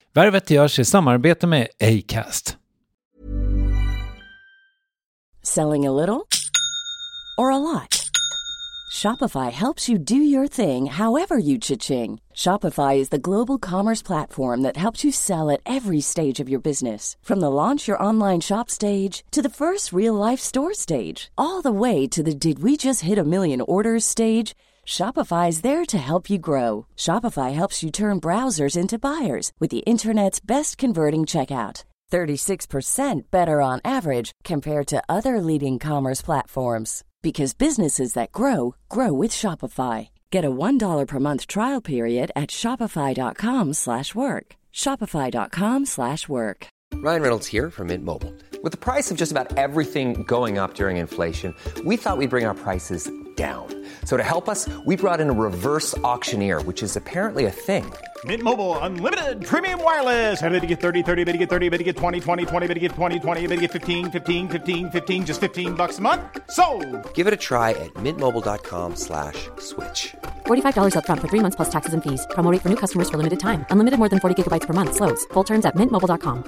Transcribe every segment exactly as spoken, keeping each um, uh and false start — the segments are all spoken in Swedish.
Värvet görs i samarbete med Acast. Selling a little or a lot? Shopify helps you do your thing however you cha-ching. Shopify is the global commerce platform that helps you sell at every stage of your business. From the launch your online shop stage to the first real-life store stage, all the way to the did we just hit a million orders stage. Shopify is there to help you grow. Shopify helps you turn browsers into buyers with the internet's best converting checkout. thirty-six percent better on average compared to other leading commerce platforms. Because businesses that grow, grow with Shopify. Get a one dollar per month trial period at shopify.com slash work. Shopify.com slash work. Ryan Reynolds here from Mint Mobile. With the price of just about everything going up during inflation, we thought we'd bring our prices down. So to help us, we brought in a reverse auctioneer, which is apparently a thing. Mint Mobile Unlimited Premium Wireless. How to get thirty, thirty, how to get thirty, how to get twenty, twenty, twenty, how to get twenty, twenty, how to get fifteen, fifteen, fifteen, fifteen, just fifteen bucks a month? Sold! Give it a try at mintmobile.com slash switch. forty-five dollars up front for three months plus taxes and fees. Promo rate for new customers for limited time. Unlimited more than forty gigabytes per month. Slows full terms at mint mobile dot com.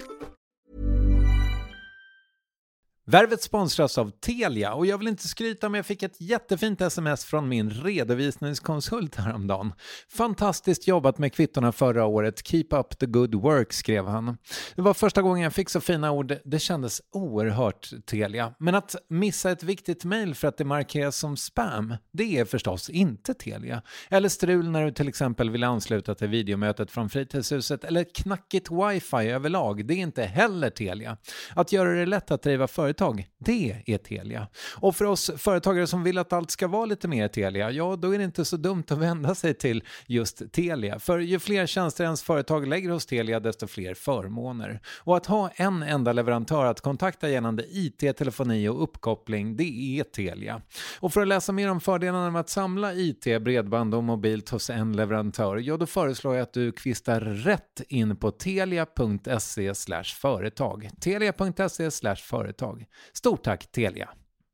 Värvet sponsras av Telia och jag vill inte skryta, men jag fick ett jättefint sms från min redovisningskonsult häromdagen. Fantastiskt jobbat med kvittorna förra året. Keep up the good work, skrev han. Det var första gången jag fick så fina ord. Det kändes oerhört Telia. Men att missa ett viktigt mejl för att det markeras som spam, det är förstås inte Telia. Eller strul när du till exempel vill ansluta till videomötet från fritidshuset, eller knackigt wifi överlag, det är inte heller Telia. Att göra det lätt att driva företag, det är Telia. Och för oss företagare som vill att allt ska vara lite mer Telia, ja, då är det inte så dumt att vända sig till just Telia. För ju fler tjänster ens företag lägger hos Telia, desto fler förmåner. Och att ha en enda leverantör att kontakta gällande I T, telefoni och uppkoppling, det är Telia. Och för att läsa mer om fördelarna med att samla I T, bredband och mobilt hos en leverantör, ja, då föreslår jag att du kvistar rätt in på telia.se slash företag. telia.se slash företag. Stort tack Telia.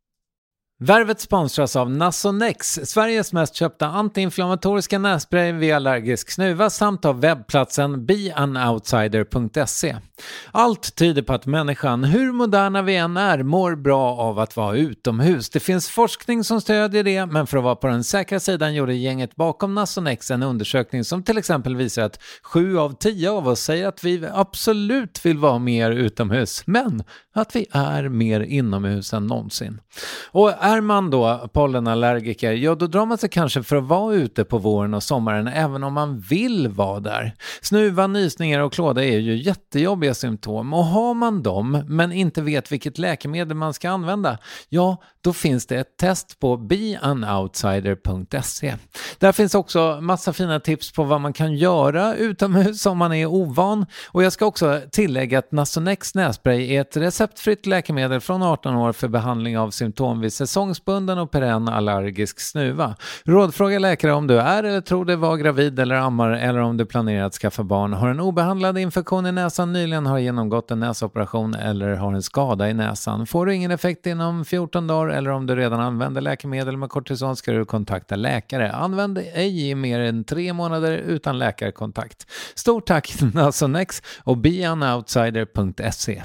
Värvet sponsras av Nasonex, Sveriges mest köpta antiinflammatoriska nässpray vid allergisk snuva, samt av webbplatsen be an outsider punkt se. Allt tyder på att människan, hur moderna vi än är, mår bra av att vara utomhus. Det finns forskning som stödjer det, men för att vara på den säkra sidan gjorde gänget bakom Nasonex en undersökning som till exempel visar att sju av tio av oss säger att vi absolut vill vara mer utomhus, men att vi är mer inomhus än någonsin. Och är man då pollenallergiker, ja, då drar man sig kanske för att vara ute på våren och sommaren även om man vill vara där. Snuva, nysningar och klåda är ju jättejobbiga symptom, och har man dem men inte vet vilket läkemedel man ska använda, ja, då finns det ett test på be an outsider punkt se. Där finns också massa fina tips på vad man kan göra utomhus om man är ovan, och jag ska också tillägga att Nasonex nässpray är ett receptfritt läkemedel från arton år för behandling av symptom vid säsongsbunden och perenn allergisk snuva. Rådfråga läkare om du är eller tror dig vara gravid eller ammar, eller om du planerar att skaffa barn, har en obehandlad infektion i näsan, nyligen har genomgått en näsoperation eller har en skada i näsan. Får du ingen effekt inom fjorton dagar, eller om du redan använder läkemedel med kortison, ska du kontakta läkare. Använd ej i mer än tre månader utan läkarkontakt. Stort tack Nasonex och be an outsider punkt se.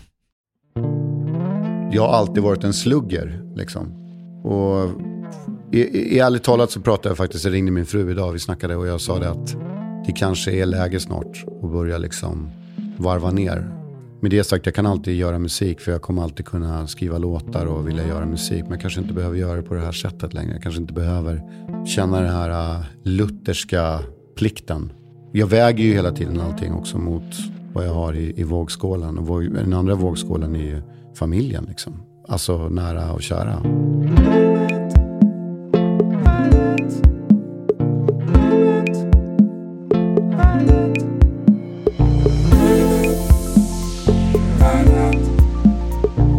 Jag har alltid varit en slugger liksom. Och i, i, i ärligt talat så pratade jag faktiskt, jag ringde min fru idag, vi snackade och jag sa det att det kanske är läge snart att börja liksom varva ner. Med det sagt, jag kan alltid göra musik, för jag kommer alltid kunna skriva låtar och vilja göra musik, men jag kanske inte behöver göra det på det här sättet längre. Jag kanske inte behöver känna den här uh, lutherska plikten. Jag väger ju hela tiden allting också mot vad jag har i, i vågskålen, och våg, den andra vågskålen är ju familjen liksom. Alltså nära och kära.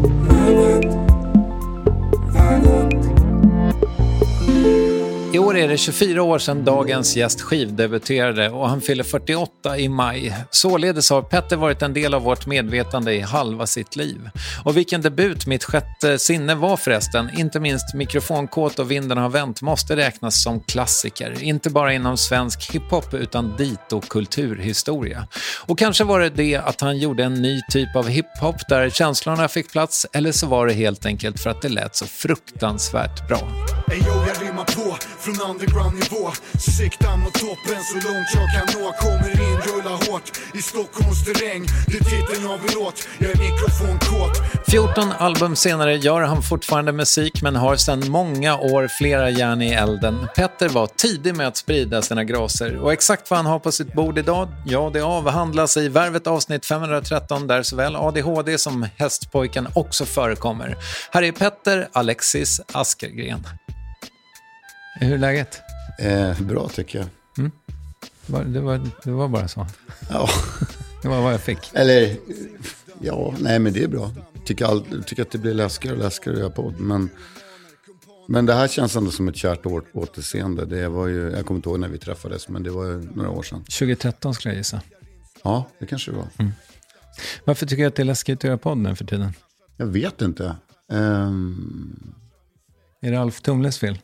I år är det tjugofyra år sedan dagens gäst skivdebuterade och han fyller fyrtioåtta i maj. Således har Petter varit en del av vårt medvetande i halva sitt liv. Och vilken debut Mitt sjätte sinne var förresten. Inte minst Mikrofonkåt och Vinden har vänt måste räknas som klassiker. Inte bara inom svensk hiphop utan dito kulturhistoria. Och kanske var det det att han gjorde en ny typ av hiphop där känslorna fick plats, eller så var det helt enkelt för att det lät så fruktansvärt bra. Ey yo, jag rimmar på från underground-nivå. Siktar mot toppen så långt jag kan nå. Kommer in, rullar hårt i Stockholms terräng. Det är titeln av en låt, jag är mikrofonkåt. fjorton album senare gör han fortfarande musik men har sedan många år flera järn i elden. Petter var tidig med att sprida sina graser. Och exakt vad han har på sitt bord idag, ja det avhandlas i Värvet avsnitt femhundratretton där såväl A D H D som Hästpojken också förekommer. Här är Petter Alexis Askergren. Hur är läget? Eh, bra tycker jag. Mm. Det, var, det var bara så. Ja. Det var vad jag fick. Eller, ja, nej men det är bra. Tycker, all, tycker att det blir läskigare och läskigare att göra podd. Men, men det här känns ändå som ett kärt år, återseende. Det var ju, jag kommer inte ihåg när vi träffades, men det var ju några år sedan. tjugohundratretton skulle jag gissa. Ja, det kanske det var. Mm. Varför tycker du att det är läskigt att göra podd nu för tiden? Jag vet inte. Um... Är det Alf Tumles fel?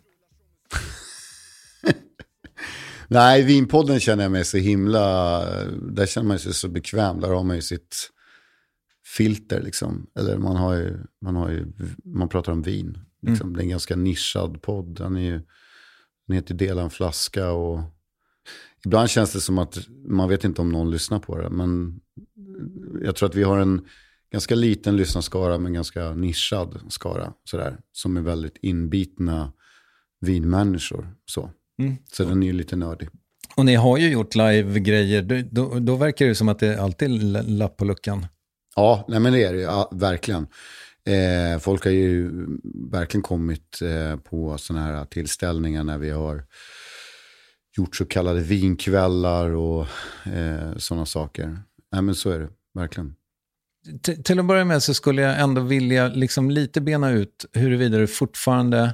Nej, Vinpodden känner jag mig så himla... Där känner man sig så bekväm. Där har man ju sitt filter liksom. Eller man har ju... Man, har ju, man pratar om vin. Liksom. Mm. Det är en ganska nischad podd. Den är ju... Den heter Dela en flaska och... Ibland känns det som att man vet inte om någon lyssnar på det. Men jag tror att vi har en ganska liten lyssnarskara med en ganska nischad skara. Sådär, som är väldigt inbitna vinmänniskor. Så. Mm. Så den är ju lite nördig. Och ni har ju gjort live-grejer. Då, då, då verkar det som att det alltid är lapp på luckan. Ja, nej men det är det ja, verkligen. Eh, folk har ju verkligen kommit eh, på såna här tillställningar när vi har gjort så kallade vinkvällar och eh, sådana saker. Nej men så är det, verkligen. T- till att börja med så skulle jag ändå vilja liksom lite bena ut huruvida du fortfarande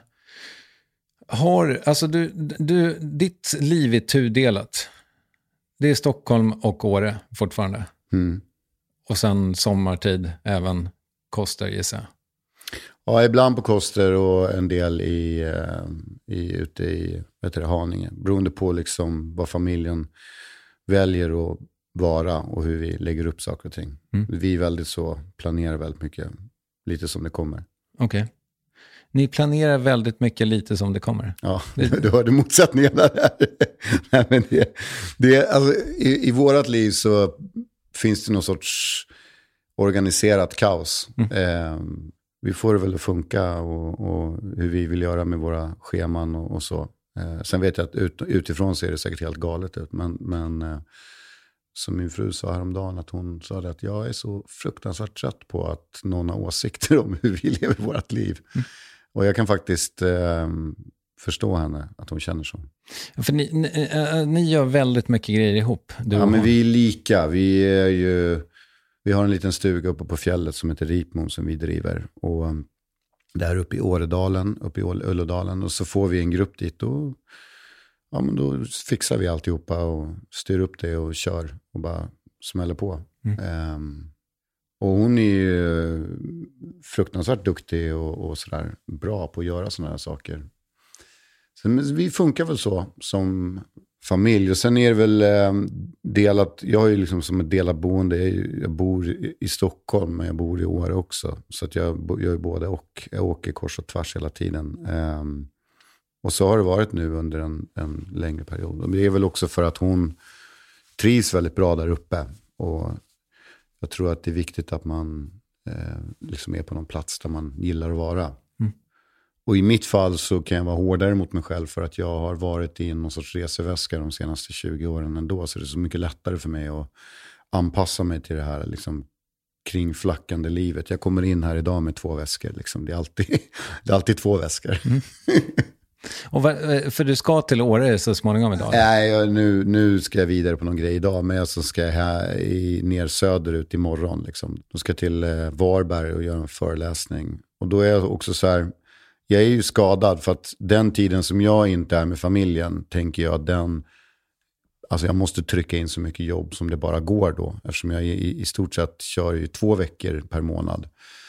har, alltså du, du, ditt liv är tudelat. Det är Stockholm och Åre fortfarande. Mm. Och sen sommartid även Koster gissar jag. Ja, ibland på Koster och en del i, i, ute i vet du, Haninge. Beroende på liksom vad familjen väljer att vara och hur vi lägger upp saker och ting. Mm. Vi är väldigt så, planerar väldigt mycket, lite som det kommer. Okej. Okay. Ni planerar väldigt mycket lite som det kommer. Ja, du hörde motsättningarna där. Nej, men det, det, alltså, i, I vårat liv så finns det någon sorts organiserat kaos. Mm. Eh, vi får det väl att funka och, och hur vi vill göra med våra scheman och, och så. Eh, sen vet jag att ut, utifrån ser det säkert helt galet ut. Men, men eh, som min fru sa häromdagen att hon sa att jag är så fruktansvärt trött på att någon har åsikter om hur vi lever vårt liv. Mm. Och jag kan faktiskt eh, förstå henne, att hon känner så. För ni, ni, äh, ni gör väldigt mycket grejer ihop. Du ja, men vi är lika. Vi är ju... Vi har en liten stuga uppe på fjället som heter Ripmon som vi driver. Och um, där uppe i Åredalen, uppe i Ullådalen. Och så får vi en grupp dit och ja, men då fixar vi alltihopa och styr upp det och kör och bara smäller på. Mm. Um, och hon är ju fruktansvärt duktig och, och sådär bra på att göra sådana här saker. Så vi funkar väl så som familj. Och sen är det väl eh, delat, jag är ju liksom som ett delat boende. Jag, jag bor i, i Stockholm men jag bor i Åre också. Så att jag, jag är både och. Jag åker kors och tvärs hela tiden. Um, och så har det varit nu under en, en längre period. Och det är väl också för att hon trivs väldigt bra där uppe. Och jag tror att det är viktigt att man eh, liksom är på någon plats där man gillar att vara. Mm. Och i mitt fall så kan jag vara hårdare mot mig själv för att jag har varit i någon sorts reseväska de senaste tjugo åren ändå. Så det är så mycket lättare för mig att anpassa mig till det här liksom, kringflackande livet. Jag kommer in här idag med två väskor. Liksom. Det, är alltid, det är alltid två väskor. Mm. Och vad, för du ska till Åre så småningom idag? Nej, nu, nu ska jag vidare på någon grej idag. Men jag så ska jag här i, ner söderut imorgon. Liksom. Då ska jag till eh, Varberg och göra en föreläsning. Och då är jag också så här... jag är ju skadad för att den tiden som jag inte är med familjen tänker jag den, alltså jag måste trycka in så mycket jobb som det bara går då. Eftersom jag i, i stort sett kör ju två veckor per månad.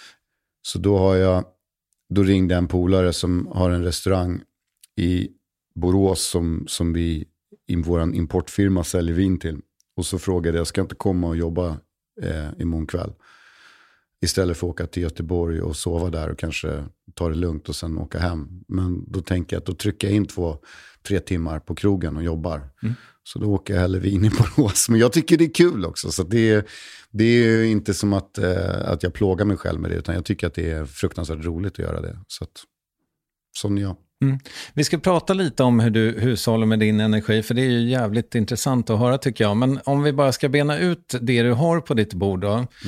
Så då har jag, då ringde en polare som har en restaurang i Borås som, som vi i vår importfirma säljer vin till. Och så frågade jag, ska jag inte komma och jobba eh, imorgon kväll? Istället för att åka till Göteborg och sova där och kanske ta det lugnt och sen åka hem. Men då tänker jag att då trycker jag in två, tre timmar på krogen och jobbar. Mm. Så då åker jag hellre vin i Borås. Men jag tycker det är kul också. Så det är, det är inte som att, eh, att jag plågar mig själv med det. Utan jag tycker att det är fruktansvärt roligt att göra det. Så att, sån är jag. Mm. Vi ska prata lite om hur du hushåller med din energi, för det är ju jävligt intressant att höra tycker jag. Men om vi bara ska bena ut det du har på ditt bord då, mm.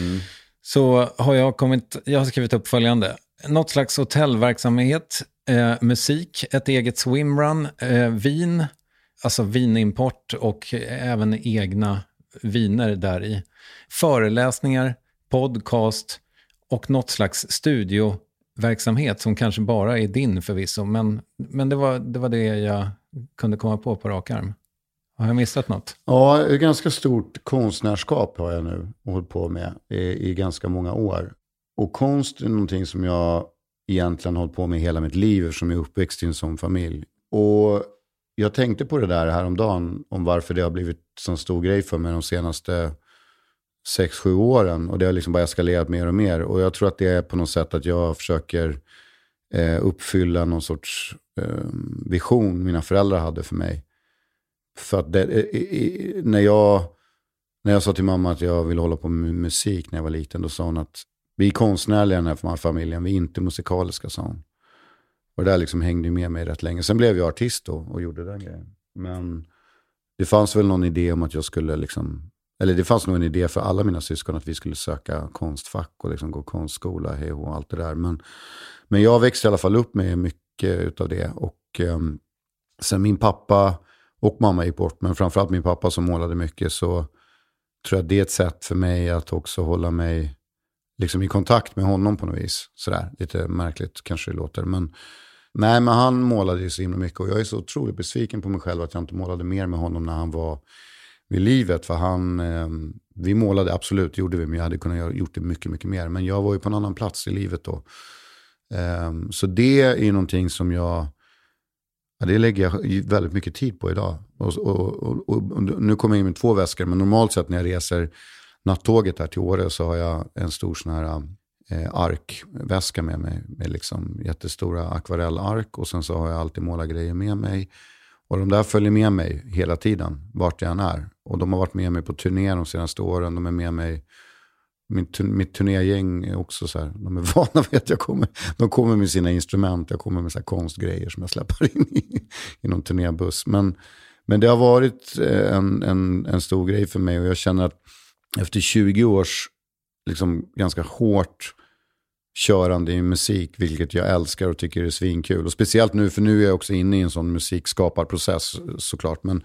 så har jag kommit, jag har skrivit upp följande. Något slags hotellverksamhet, eh, musik, ett eget swimrun, eh, vin, alltså vinimport och även egna viner där i. Föreläsningar, podcast och något slags studio verksamhet som kanske bara är din förvisso, men, men det, var, det var det jag kunde komma på på rak arm. Har jag missat något? Ja, ett ganska stort konstnärskap har jag nu hållit på med i, i ganska många år. Och konst är någonting som jag egentligen har hållit på med hela mitt liv som är uppväxt i en sån familj. Och jag tänkte på det där häromdagen om varför det har blivit så stor grej för mig de senaste sex, sju åren. Och det har liksom bara eskalerat mer och mer. Och jag tror att det är på något sätt att jag försöker eh, uppfylla någon sorts eh, vision mina föräldrar hade för mig. För att det, i, i, när, jag, när jag sa till mamma att jag ville hålla på med musik när jag var liten, då sa hon att vi är konstnärliga i den här familjen, vi är inte musikaliska, sa hon. Och det där liksom hängde med mig rätt länge. Sen blev jag artist då och gjorde den grejen. Men det fanns väl någon idé om att jag skulle liksom, eller det fanns nog en idé för alla mina syskon att vi skulle söka konstfack och liksom gå konstskola, hej och allt det där. Men, men jag växte i alla fall upp med mycket utav det. Och um, sen min pappa och mamma gick bort, men framförallt min pappa som målade mycket, så tror jag det är ett sätt för mig att också hålla mig liksom i kontakt med honom på något vis. Sådär, lite märkligt kanske det låter. Men, nej, men han målade ju så himla mycket och jag är så otroligt besviken på mig själv att jag inte målade mer med honom när han var vid livet. För han, eh, vi målade absolut, gjorde vi, men jag hade kunnat göra, gjort det mycket, mycket mer. Men jag var ju på en annan plats i livet då. Eh, så det är ju någonting som jag, ja, det lägger jag väldigt mycket tid på idag. Och, och, och, och nu kommer jag in med två väskor, men normalt sett när jag reser nattåget här till Åre så har jag en stor sån här eh, arkväska med mig. Med liksom jättestora akvarellark, och sen så har jag alltid målargrejer med mig. Och de där följer med mig hela tiden, vart jag än är. Och de har varit med mig på turné de senaste åren. De är med mig, min, mitt turnégäng är också så här, de är vana vid att jag kommer, de kommer med sina instrument. Jag kommer med så här konstgrejer som jag släpper in i, i någon turnébuss. Men, men det har varit en, en, en stor grej för mig, och jag känner att efter tjugo års liksom ganska hårt körande i musik, vilket jag älskar och tycker är svinkul. Och speciellt nu, för nu är jag också inne i en sån musikskaparprocess såklart. Men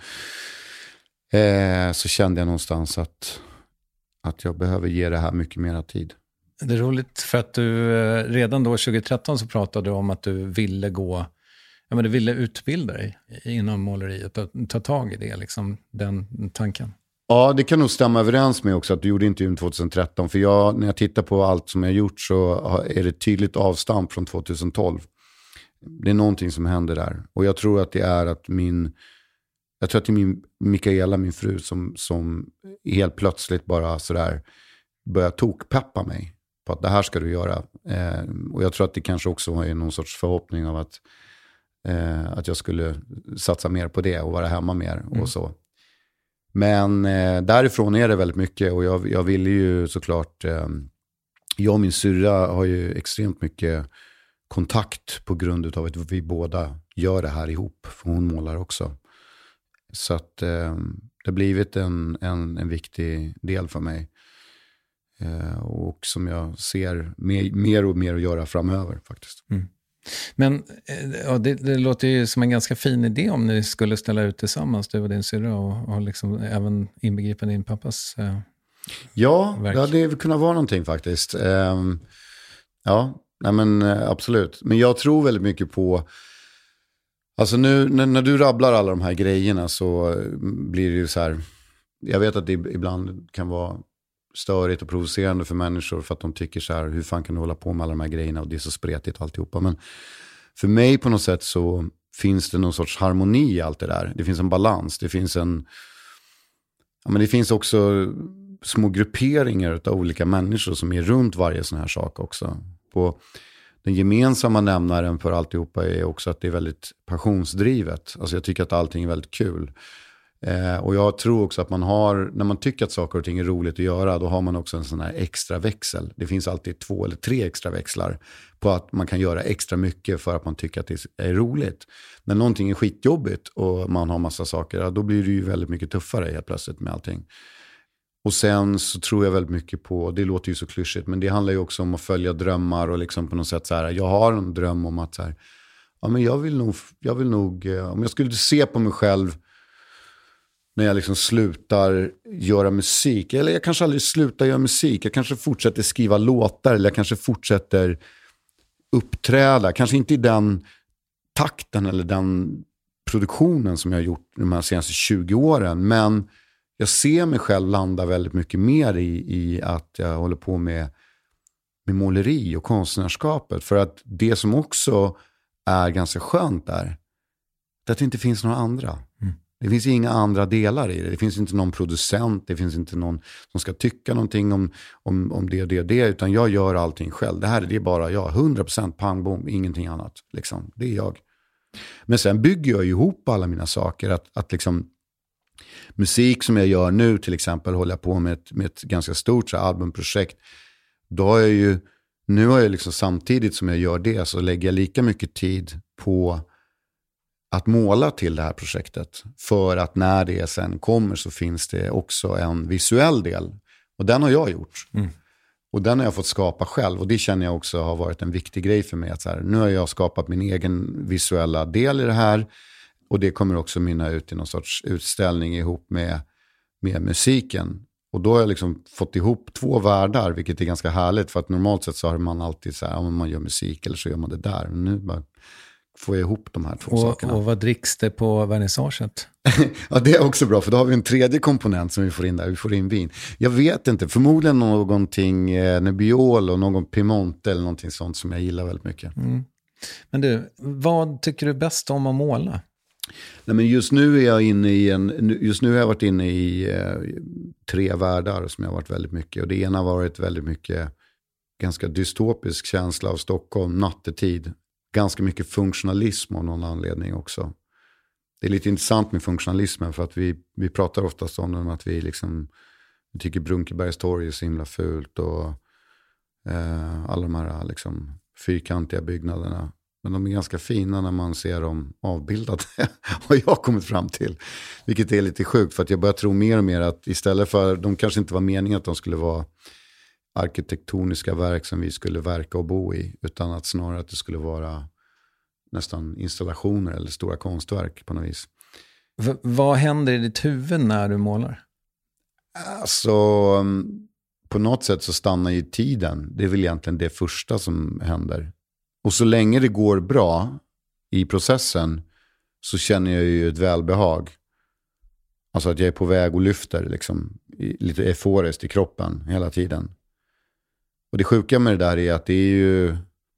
eh, så kände jag någonstans att, att jag behöver ge det här mycket mer tid. Det är roligt för att du redan då tjugo tretton så pratade du om att du ville gå, ja men du ville utbilda dig inom måleriet och ta tag i det, liksom den tanken. Ja, det kan nog stämma överens med också att du gjorde intervjun tjugo-tretton. För jag, när jag tittar på allt som jag har gjort så är det tydligt avstamp från tjugo-tolv. Det är någonting som händer där. Och jag tror att det är att min, jag tror att det är min Mikaela, min fru, som, som helt plötsligt bara sådär börjar tokpeppa mig på att det här ska du göra. Eh, och jag tror att det kanske också är någon sorts förhoppning av att, eh, att jag skulle satsa mer på det och vara hemma mer och mm. så. Men eh, därifrån är det väldigt mycket, och jag, jag ville ju såklart, eh, jag och min syrra har ju extremt mycket kontakt på grund av att vi båda gör det här ihop, för hon målar också. Så att eh, det har blivit en, en, en viktig del för mig. Eh, och som jag ser mer, mer och mer att göra framöver faktiskt. Mm. Men ja, det, det låter ju som en ganska fin idé om ni skulle ställa ut tillsammans, du och din syrra, och, och liksom även inbegripa din pappas eh, ja, verk. Ja, det hade kunnat vara någonting faktiskt. Um, ja, Nej men absolut. Men jag tror väldigt mycket på, alltså nu när, när du rabblar alla de här grejerna så blir det ju så här, jag vet att det ibland kan vara störigt och provocerande för människor för att de tycker så här, hur fan kan du hålla på med alla de här grejerna och det är så spretigt och alltihopa. Men för mig på något sätt så finns det någon sorts harmoni i allt det där. Det finns en balans, det finns en, ja men det finns också små grupperingar av olika människor som är runt varje sån här sak också. På den gemensamma nämnaren för alltihopa är också att det är väldigt passionsdrivet. Alltså jag tycker att allting är väldigt kul. Eh, och jag tror också att man har, när man tycker att saker och ting är roligt att göra, då har man också en sån här extra växel. Det finns alltid två eller tre extra växlar på att man kan göra extra mycket för att man tycker att det är roligt. När någonting är skitjobbigt och man har massa saker, ja, då blir det ju väldigt mycket tuffare helt plötsligt med allting. Och sen så tror jag väldigt mycket på, det låter ju så klyschigt, men det handlar ju också om att följa drömmar och liksom på något sätt så här, jag har en dröm om att så här, ja men jag vill nog, jag vill nog, om jag skulle se på mig själv när jag liksom slutar göra musik, eller jag kanske aldrig slutar göra musik, jag kanske fortsätter skriva låtar, eller jag kanske fortsätter uppträda, kanske inte i den takten eller den produktionen som jag har gjort de här senaste tjugo åren, men jag ser mig själv landa väldigt mycket mer i, i att jag håller på med, med måleri och konstnärskapet. För att det som också är ganska skönt där, det är att det inte finns några andra. Mm. Det finns inga andra delar i det. Det finns inte någon producent, det finns inte någon som ska tycka någonting om, om, om det och det och det. Utan jag gör allting själv. Det här är det bara jag, hundra procent pang bom, ingenting annat. Liksom. Det är jag. Men sen bygger jag ihop alla mina saker. Att, att liksom musik som jag gör nu till exempel, håller jag på med ett, med ett ganska stort så här, albumprojekt. Då har jag ju, nu har jag liksom samtidigt som jag gör det så lägger jag lika mycket tid på att måla till det här projektet. För att när det sen kommer så finns det också en visuell del. Och den har jag gjort. Mm. Och den har jag fått skapa själv. Och det känner jag också har varit en viktig grej för mig. Att så här, nu har jag skapat min egen visuella del i det här. Och det kommer också mynna ut i någon sorts utställning ihop med, med musiken. Och då har jag liksom fått ihop två världar, vilket är ganska härligt. För att normalt sett så har man alltid så här, om man gör musik eller så gör man det där. Men nu bara får jag ihop de här två och, sakerna. Och vad dricks det på vernissaget? Ja, det är också bra, för då har vi en tredje komponent som vi får in där. Vi får in vin. Jag vet inte, förmodligen någonting eh, Nebbiolo och någon Piemonte eller någonting sånt som jag gillar väldigt mycket. Mm. Men du, vad tycker du bäst om att måla? Nej, men just nu är jag inne i en, just nu har jag varit inne i eh, tre världar som jag har varit väldigt mycket. Och det ena har varit väldigt mycket ganska dystopisk känsla av Stockholm, nattetid. Ganska mycket funktionalism av någon anledning också. Det är lite intressant med funktionalismen för att vi, vi pratar oftast om att vi liksom, vi tycker Brunkebergs torg är så himla fult och eh, alla de här liksom fyrkantiga byggnaderna. Men de är ganska fina när man ser dem avbildade. Och jag har kommit fram till. Vilket är lite sjukt för att jag börjar tro mer och mer att istället för, de kanske inte var meningen att de skulle vara arkitektoniska verk som vi skulle verka och bo i. Utan att snarare att det skulle vara nästan installationer eller stora konstverk på något vis. V- vad händer i ditt huvud när du målar? Alltså, på något sätt så stannar ju tiden. Det är väl egentligen det första som händer. Och så länge det går bra i processen så känner jag ju ett välbehag. Alltså att jag är på väg och lyfter liksom, lite euforiskt i kroppen hela tiden. Och det sjuka med det där är att det är ju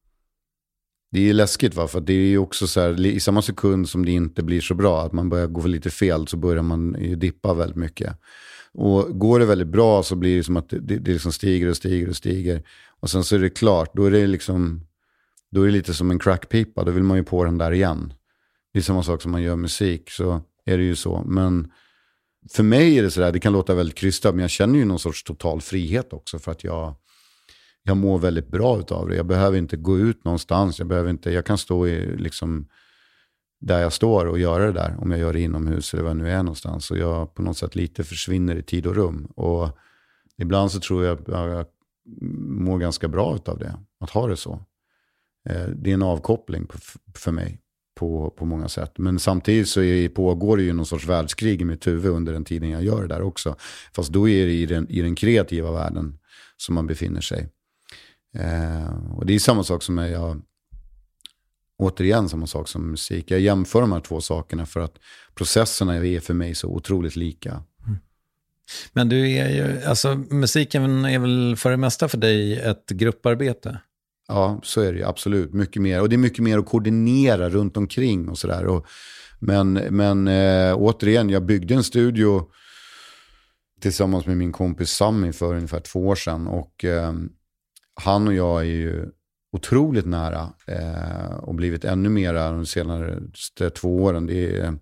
det är läskigt, va? För att det är ju också så här, i samma sekund som det inte blir så bra, att man börjar gå för lite fel, så börjar man ju dippa väldigt mycket. Och går det väldigt bra så blir det som att det, det, det liksom stiger och stiger och stiger. Och sen så är det klart, då är det liksom, då är det lite som en crackpipa, då vill man ju på den där igen. Det är samma sak som man gör musik, så är det ju så. Men för mig är det så där, det kan låta väldigt krystat, men jag känner ju någon sorts total frihet också, för att jag Jag mår väldigt bra utav det. Jag behöver inte gå ut någonstans. Jag behöver inte, jag kan stå i, liksom, där jag står och göra det där. Om jag gör det inomhus eller vad jag nu är någonstans. Så jag på något sätt lite försvinner i tid och rum. Och ibland så tror jag att jag mår ganska bra utav det. Att ha det så. Det är en avkoppling för mig på, på många sätt. Men samtidigt så är, pågår det ju någon sorts världskrig i mitt huvud under den tiden jag gör det där också. Fast då är det i den, i den kreativa världen som man befinner sig. Eh, och det är samma sak som jag, återigen samma sak som musik. Jag jämför de här två sakerna för att processerna är för mig så otroligt lika. Mm. Men du är ju, alltså musiken är väl för det mesta för dig ett grupparbete? Ja, så är det ju absolut. Mycket mer. Och det är mycket mer att koordinera runt omkring och sådär. Och, men men äh, återigen, jag byggde en studio tillsammans med min kompis Sami för ungefär två år sedan. Och äh, han och jag är ju otroligt nära äh, och blivit ännu mera de senaste två åren. Det är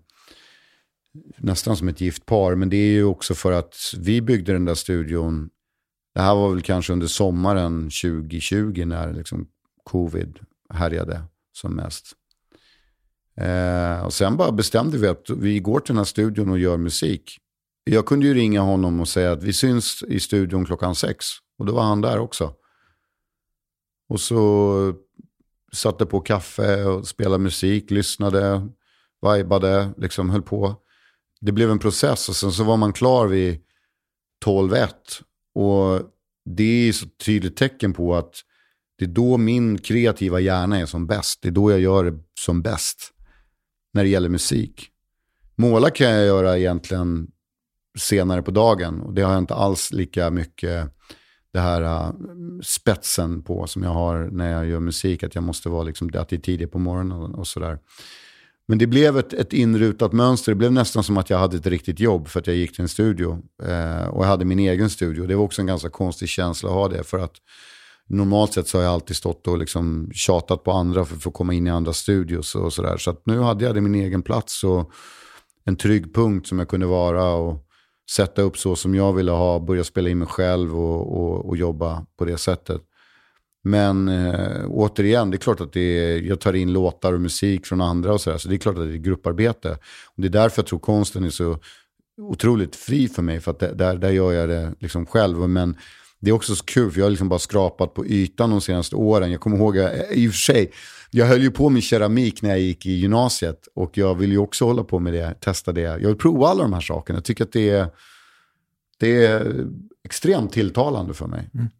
nästan som ett gift par. Men det är ju också för att vi byggde den där studion. Det här var väl kanske under sommaren tjugo tjugo när liksom covid härjade som mest. Eh, och sen bara bestämde vi att vi går till den här studion och gör musik. Jag kunde ju ringa honom och säga att vi syns i studion klockan sex. Och då var han där också. Och så satte på kaffe och spelade musik, lyssnade, vibade, liksom höll på. Det blev en process och sen så var man klar vid tolv ett. Och det är så tydligt tecken på att det är då min kreativa hjärna är som bäst. Det är då jag gör det som bäst när det gäller musik. Måla kan jag göra egentligen senare på dagen. Och det har jag inte alls lika mycket det här uh, spetsen på som jag har när jag gör musik. Att jag måste vara liksom, att det är tidigt på morgonen och, och sådär. Men det blev ett, ett inrutat mönster. Det blev nästan som att jag hade ett riktigt jobb för att jag gick till en studio. Eh, och jag hade min egen studio. Det var också en ganska konstig känsla att ha det. För att normalt sett så har jag alltid stått och liksom tjatat på andra för att få komma in i andra studios och sådär. Så att nu hade jag det min egen plats och en trygg punkt som jag kunde vara och sätta upp så som jag ville ha. Börja spela in mig själv och, och, och jobba på det sättet. Men äh, återigen, det är klart att det är, jag tar in låtar och musik från andra och sådär. Så det är klart att det är grupparbete. Och det är därför jag tror konsten är så otroligt fri för mig. För att det, där, där gör jag det liksom själv. Men det är också så kul för jag har liksom bara skrapat på ytan de senaste åren. Jag kommer ihåg, i och för sig, jag höll ju på med keramik när jag gick i gymnasiet. Och jag vill ju också hålla på med det, testa det. Jag vill prova alla de här sakerna. Jag tycker att det är, det är extremt tilltalande för mig. Mm.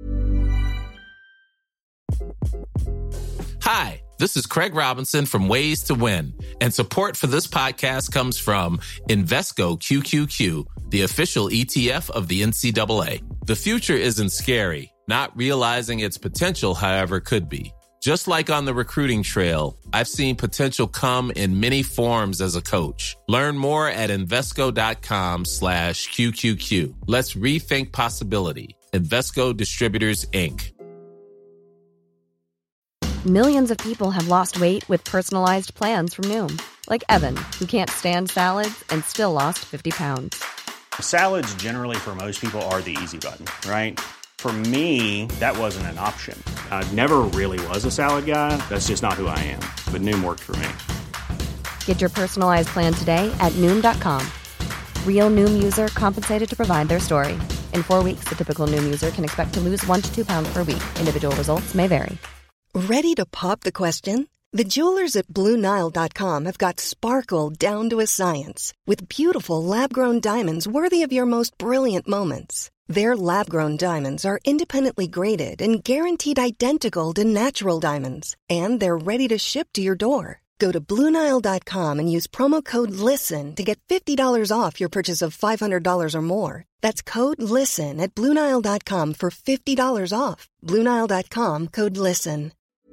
Hi, this is Craig Robinson from Ways to Win, and support for this podcast comes from Invesco Q Q Q, the official E T F of the N C double A. The future isn't scary. Not realizing its potential, however, could be. Just like on the recruiting trail, I've seen potential come in many forms as a coach. Learn more at Invesco.com slash QQQ. Let's rethink possibility. Invesco Distributors, Incorporated. Millions of people have lost weight with personalized plans from Noom. Like Evan, who can't stand salads and still lost fifty pounds. Salads generally for most people are the easy button, right? For me, that wasn't an option. I never really was a salad guy. That's just not who I am. But Noom worked for me. Get your personalized plan today at Noom dot com. Real Noom user compensated to provide their story. In four weeks, the typical Noom user can expect to lose one to two pounds per week. Individual results may vary. Ready to pop the question? The jewelers at Blue Nile dot com have got sparkle down to a science with beautiful lab-grown diamonds worthy of your most brilliant moments. Their lab-grown diamonds are independently graded and guaranteed identical to natural diamonds, and they're ready to ship to your door. Go to Blue Nile dot com and use promo code LISTEN to get fifty dollars off your purchase of five hundred dollars or more. That's code LISTEN at Blue Nile dot com for fifty dollars off. Blue Nile dot com, code LISTEN.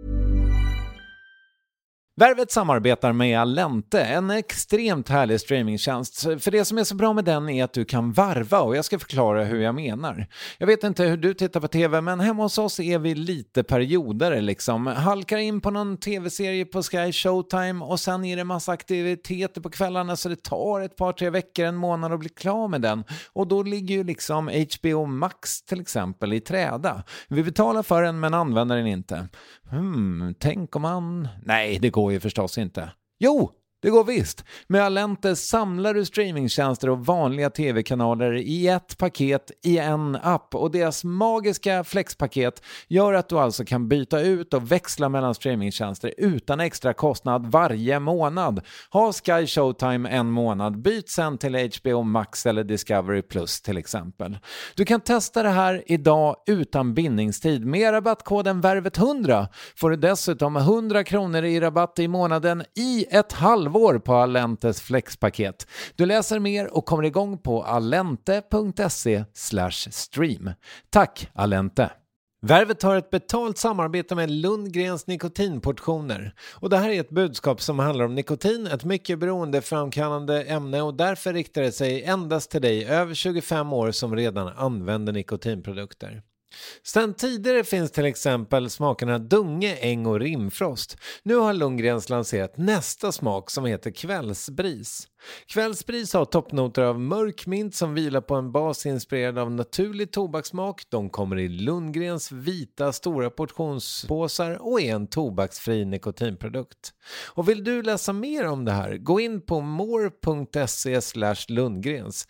Värvet samarbetar med Allente, en extremt härlig streamingtjänst. För det som är så bra med den är att du kan varva, och jag ska förklara hur jag menar. Jag vet inte hur du tittar på tv, men hemma hos oss är vi lite perioder liksom. Halkar in på någon tv-serie på Sky Showtime och sen är det massa aktiviteter på kvällarna, så det tar ett par, tre veckor, en månad att bli klar med den. Och då ligger ju liksom H B O Max till exempel i träda. Vi betalar för den men använder den inte. Hmm, tänk om man... Nej, det går ju förstås inte. Jo, Det går visst. Med Allente samlar du streamingtjänster och vanliga tv-kanaler i ett paket i en app. Och deras magiska flexpaket gör att du alltså kan byta ut och växla mellan streamingtjänster utan extra kostnad varje månad. Ha Sky Showtime en månad, byt sen till H B O Max eller Discovery Plus till exempel. Du kan testa det här idag utan bindningstid. Med rabattkoden Värvet hundra får du dessutom hundra kronor i rabatt i månaden i ett halvår på Allentes flexpaket. Du läser mer och kommer igång på allente.se slash stream. Tack Allente! Värvet har ett betalt samarbete med Lundgrens nikotinportioner. Och det här är ett budskap som handlar om nikotin, ett mycket beroendeframkallande ämne, och därför riktar det sig endast till dig över tjugofem år som redan använder nikotinprodukter. Sedan tidigare finns till exempel smakerna Dunge, Äng och Rimfrost. Nu har Lundgrens lanserat nästa smak som heter Kvällsbris. Kvällsbris har toppnoter av mörkmint som vilar på en bas inspirerad av naturlig tobakssmak. De kommer i Lundgrens vita stora portionspåsar och är en tobaksfri nikotinprodukt. Och vill du läsa mer om det här, gå in på more.se slash Lundgrens.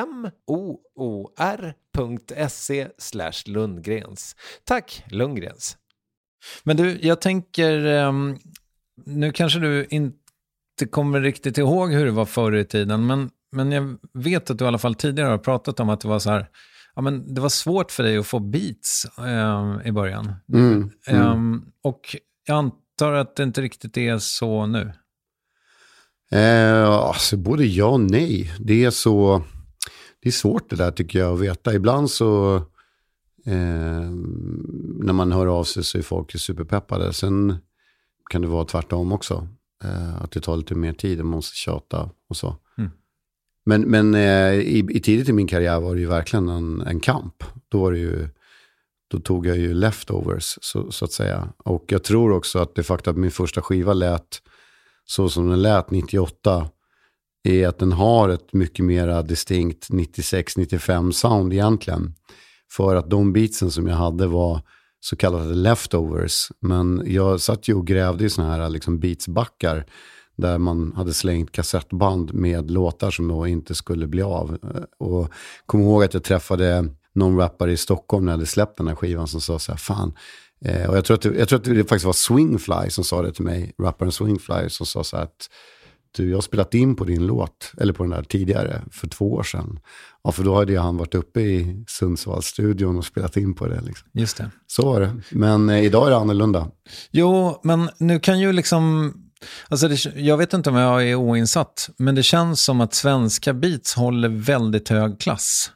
M-O-O-R.se slash Lundgrens. Tack Lundgrens. Men du, jag tänker, um, nu kanske du inte kommer riktigt ihåg hur det var förr i tiden, men, men jag vet att du i alla fall tidigare har pratat om att det var så här, ja, men det var svårt för dig att få beats um, i början. Mm, mm. Um, och jag antar att det inte riktigt är så nu. Eh, alltså både ja och nej. Det är så, det är svårt det där tycker jag att veta. Ibland så eh, när man hör av sig så är folk superpeppade. Sen kan det vara tvärtom också. Eh, att det tar lite mer tid och man måste tjata och så. Mm. Men, men eh, i, i tidigt i min karriär var det ju verkligen en, en kamp. Då var det ju, då tog jag ju leftovers så, så att säga. Och jag tror också att det faktum att min första skiva lät så som den lät nittioåtta är att den har ett mycket mer distinkt nittiosex nittiofem sound egentligen. För att de beatsen som jag hade var så kallade leftovers. Men jag satt ju och grävde i såna här liksom beatsbackar där man hade slängt kassettband med låtar som då inte skulle bli av. Och kom ihåg att jag träffade någon rappare i Stockholm när jag hade släppt den här skivan som sa så här, fan. Eh, och jag tror, att det, jag tror att det faktiskt var Swingfly som sa det till mig, rapparen Swingfly, som sa så här att du, jag har spelat in på din låt, eller på den där tidigare, för två år sedan. Ja, för då hade jag han varit uppe i Sundsvallsstudion och spelat in på det. Liksom. Just det. Så var det. Men eh, idag är det annorlunda. Jo, men nu kan ju liksom, alltså det, jag vet inte om jag är oinsatt, men det känns som att svenska beats håller väldigt hög klass.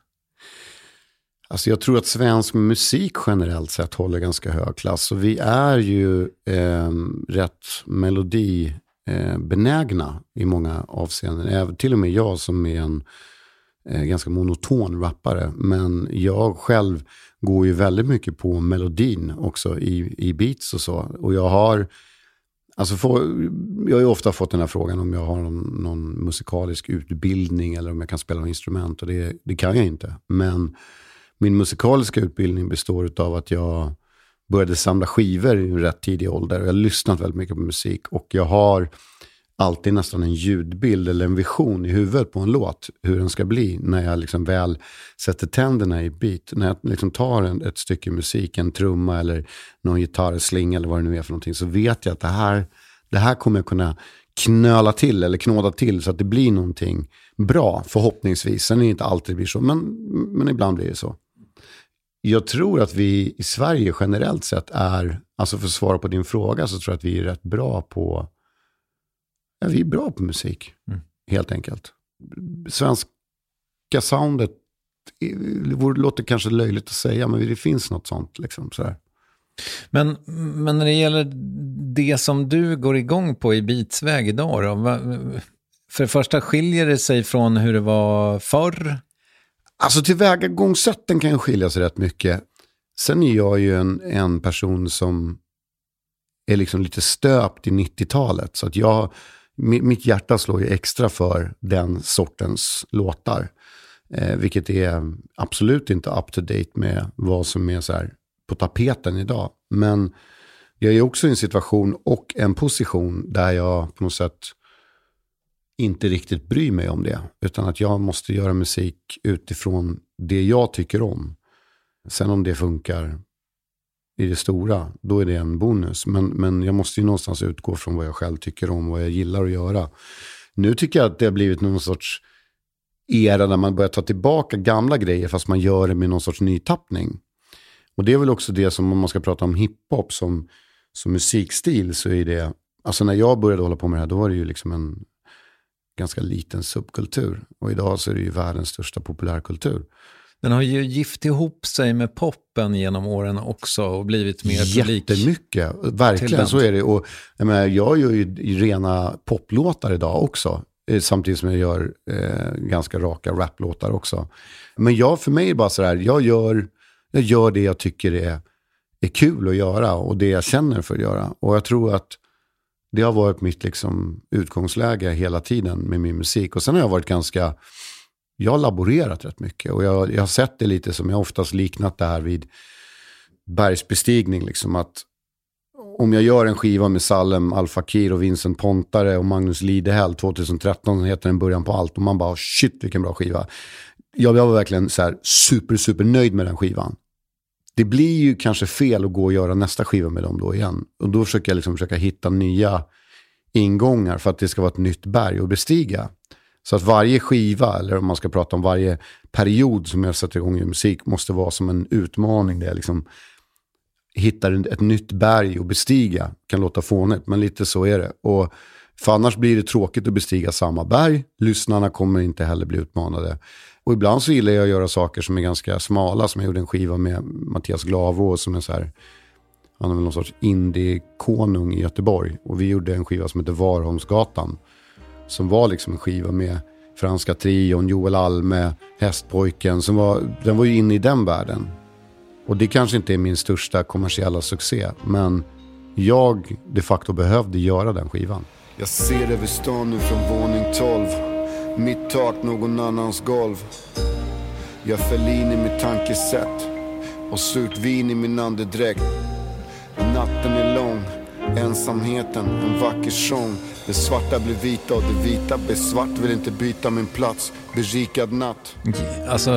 Alltså jag tror att svensk musik generellt sett håller ganska hög klass. Och vi är ju eh, rätt melodi eh, benägna i många avseenden. Även, till och med jag som är en eh, ganska monoton rappare. Men jag själv går ju väldigt mycket på melodin också i, i beats och så. Och jag har, alltså få, jag har ju ofta fått den här frågan om jag har någon, någon musikalisk utbildning eller om jag kan spela något instrument. Och det, det kan jag inte. Men min musikaliska utbildning består av att jag började samla skivor i en rätt tidig ålder. Jag har lyssnat väldigt mycket på musik och jag har alltid nästan en ljudbild eller en vision i huvudet på en låt. Hur den ska bli när jag liksom väl sätter tänderna i beat. När jag liksom tar en, ett stycke musik, en trumma eller någon gitarrsling eller vad det nu är för någonting, så vet jag att det här, det här kommer jag kunna knöla till eller knåda till så att det blir någonting bra förhoppningsvis. Sen är det inte alltid det blir så, men, men ibland blir det så. Jag tror att vi i Sverige generellt sett är, alltså för att svara på din fråga, så tror jag att vi är rätt bra på, ja, vi är bra på musik, mm. helt enkelt. Svenska soundet, det låter kanske löjligt att säga, men det finns något sånt liksom sådär. Men, men när det gäller det som du går igång på i beatsväg idag då, för det första, skiljer det sig från hur det var förr? Alltså tillvägagångssätten kan ju skilja sig rätt mycket. Sen är jag ju en, en person som är liksom lite stöpt i nittiotalet. Så att jag, mitt hjärta slår ju extra för den sortens låtar. Eh, vilket är absolut inte up to date med vad som är så här på tapeten idag. Men jag är också i en situation och en position där jag på något sätt inte riktigt bry mig om det. Utan att jag måste göra musik utifrån det jag tycker om. Sen om det funkar i det stora, då är det en bonus. Men, men jag måste ju någonstans utgå från vad jag själv tycker om, vad jag gillar att göra. Nu tycker jag att det har blivit någon sorts era där man börjar ta tillbaka gamla grejer fast man gör det med någon sorts nytappning. Och det är väl också det som, om man ska prata om hiphop som, som musikstil, så är det, alltså när jag började hålla på med det här, då var det ju liksom en ganska liten subkultur. Och idag så är det ju världens största populärkultur. Den har ju gift ihop sig med poppen genom åren också och blivit mer publik. Jättemycket, verkligen så är det. Och jag, menar, jag gör ju rena poplåtar idag också. Samtidigt som jag gör eh, ganska raka raplåtar också. Men jag, för mig är det bara så här, jag gör, jag gör det jag tycker är, är kul att göra och det jag känner för att göra. Och jag tror att det har varit mitt liksom, utgångsläge hela tiden med min musik. Och sen har jag varit ganska, jag har laborerat rätt mycket. Och jag, jag har sett det lite som jag oftast liknat det här vid bergsbestigning. Liksom att om jag gör en skiva med Salem Al Fakir och Vincent Pontare och Magnus Lidehäll tjugohundratretton, heter den Början på allt, och man bara shit vilken bra skiva. Jag var verkligen så här super super nöjd med den skivan. Det blir ju kanske fel att gå och göra nästa skiva med dem då igen. Och då försöker jag liksom försöka hitta nya ingångar för att det ska vara ett nytt berg att bestiga. Så att varje skiva, eller om man ska prata om varje period som jag sätter igång i musik, måste vara som en utmaning där jag liksom hittar ett nytt berg att bestiga. Kan låta fånigt, men lite så är det. Och för annars blir det tråkigt att bestiga samma berg. Lyssnarna kommer inte heller bli utmanade. Och ibland så gillar jag att göra saker som är ganska smala. Som jag gjorde en skiva med Mattias Glavå som är så här, han är väl någon sorts indie-konung i Göteborg. Och vi gjorde en skiva som heter Varholmsgatan. Som var liksom en skiva med Franska Trion, Joel Alme, Hästpojken. Som var, den var ju inne i den världen. Och det kanske inte är min största kommersiella succé. Men jag de facto behövde göra den skivan. Jag ser över stan nu från våning tolv. Mitt tak, någon annans golv. Jag föll in i mitt tankesätt. Och surt vin i min andedräkt. Natten är lång. Ensamheten, en vacker sång. Det svarta blir vita och det vita blir svart. Vill inte byta min plats. Berikad natt. Alltså,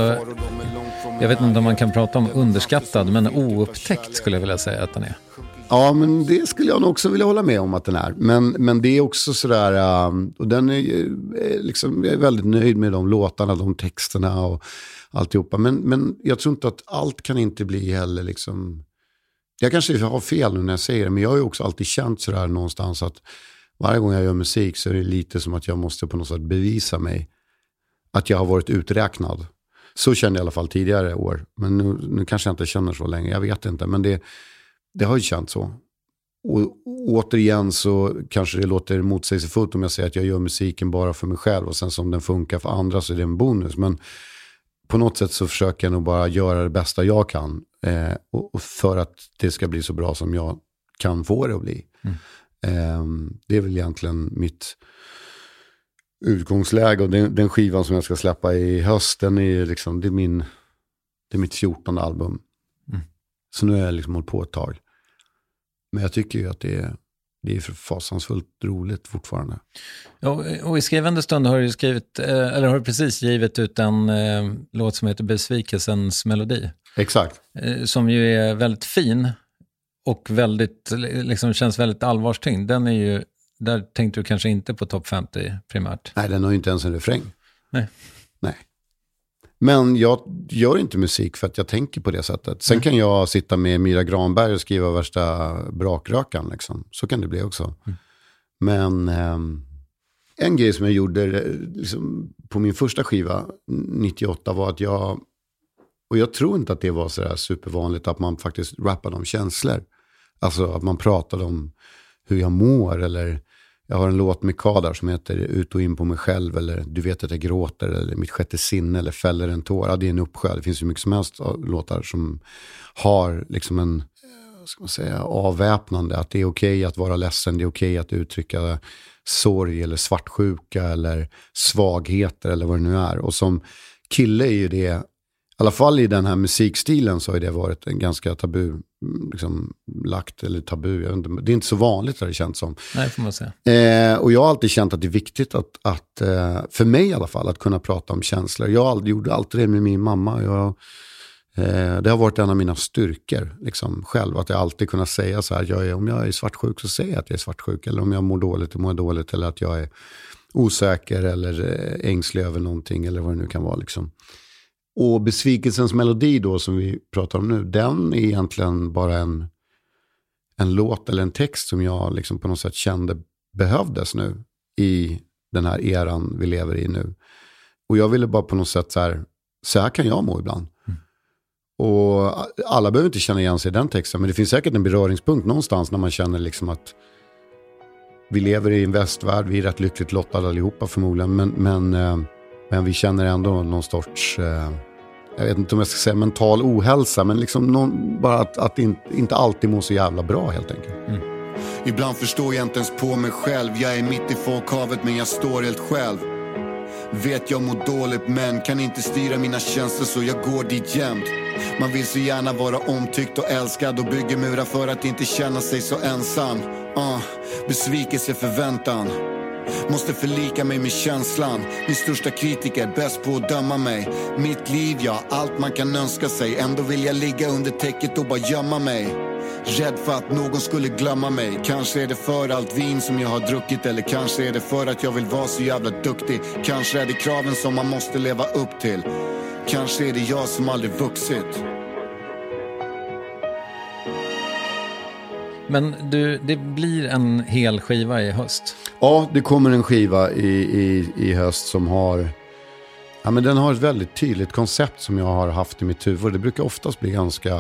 jag vet inte om man kan prata om underskattad, men oupptäckt skulle jag vilja säga att den är. Ja, men det skulle jag nog också vilja hålla med om att den är. Men, men det är också sådär, um, och den är liksom, jag är väldigt nöjd med de låtarna, de texterna och alltihopa. Men, men jag tror inte att allt kan inte bli heller liksom, jag kanske har fel nu när jag säger det, men jag har ju också alltid känt sådär någonstans att varje gång jag gör musik så är det lite som att jag måste på något sätt bevisa mig att jag har varit uträknad. Så kände jag i alla fall tidigare år. Men nu, nu kanske jag inte känner så länge, jag vet inte. Men det, det har ju känt så. Och återigen så kanske det låter motsägelsefullt om jag säger att jag gör musiken bara för mig själv. Och sen som den funkar för andra så är det en bonus. Men på något sätt så försöker jag nog bara göra det bästa jag kan. Eh, och, och för att det ska bli så bra som jag kan få det att bli. Mm. Eh, det är väl egentligen mitt utgångsläge. Och den, den skivan som jag ska släppa i hösten är liksom, det är min, det är mitt fjortonde album. Mm. Så nu har jag liksom hållit på ett tag. Men jag tycker ju att det är, det är för fasansfullt roligt fortfarande. Ja, och i skrivande stund har du skrivit, eller har du precis givit ut en eh, låt som heter Besvikelsens melodi. Exakt. Eh, som ju är väldigt fin och väldigt, liksom känns väldigt allvarstyngd. Den är ju, där tänkte du kanske inte på topp femtio primärt. Nej, den har ju inte ens en refräng. Nej. Nej. Men jag gör inte musik för att jag tänker på det sättet. Sen mm. kan jag sitta med Myra Granberg och skriva värsta brakrökan liksom. Så kan det bli också. Mm. Men eh, en grej som jag gjorde liksom, på min första skiva nittioåtta var att jag, och jag tror inte att det var så där supervanligt att man faktiskt rappade om känslor. Alltså att man pratade om hur jag mår, eller jag har en låt med Kadar som heter Ut och in på mig själv, eller Du vet att jag gråter, eller Mitt sjätte sinne, eller Fäller en tår. Ja, det är en uppsjö. Det finns ju mycket som helst låtar som har liksom en, vad ska man säga, avväpnande. Att det är okej att vara ledsen, det är okej att uttrycka sorg eller svartsjuka eller svagheter eller vad det nu är. Och som kille är ju det, alla fall i den här musikstilen så har det varit en ganska tabu, liksom lagt eller tabu. Jag vet inte, det är inte så vanligt har det känts som. Nej, får man säga. Eh, och jag har alltid känt att det är viktigt att, att eh, för mig i alla fall, att kunna prata om känslor. Jag aldrig, gjorde alltid det med min mamma. Jag, eh, det har varit en av mina styrkor liksom, själv. Att jag alltid kunnat säga så här, jag är, om jag är svartsjuk så säger jag att jag är svartsjuk. Eller om jag mår dåligt, mår jag dåligt. Eller att jag är osäker eller eh, ängslig över någonting. Eller vad det nu kan vara liksom. Och besvikelsens melodi då som vi pratar om nu, den är egentligen bara en, en låt eller en text som jag liksom på något sätt kände behövdes nu i den här eran vi lever i nu. Och jag ville bara på något sätt så här, så här kan jag må ibland. Mm. Och alla behöver inte känna igen sig i den texten, men det finns säkert en beröringspunkt någonstans när man känner liksom att vi lever i en västvärld, vi är rätt lyckligt lottade allihopa förmodligen, men, men Men vi känner ändå någon sorts, eh, jag vet inte om jag ska säga mental ohälsa, men liksom någon, bara att, att inte, inte alltid må så jävla bra helt enkelt. Mm. Ibland förstår jag inte ens på mig själv. Jag är mitt i folkhavet men jag står helt själv. Vet jag mår dåligt men kan inte styra mina känslor så jag går dit jämt. Man vill så gärna vara omtyckt och älskad och bygger murar för att inte känna sig så ensam. uh, Besvikelse, förväntan. Måste förlika mig med känslan. Min största kritiker, bäst på att döma mig. Mitt liv, ja, allt man kan önska sig. Ändå vill jag ligga under täcket och bara gömma mig. Rädd för att någon skulle glömma mig. Kanske är det för allt vin som jag har druckit. Eller kanske är det för att jag vill vara så jävla duktig. Kanske är det kraven som man måste leva upp till. Kanske är det jag som aldrig vuxit. Men du, det blir en hel skiva i höst. Ja, det kommer en skiva i, i, i höst som har, ja, men den har ett väldigt tydligt koncept som jag har haft i mitt huvud. Det brukar oftast bli ganska,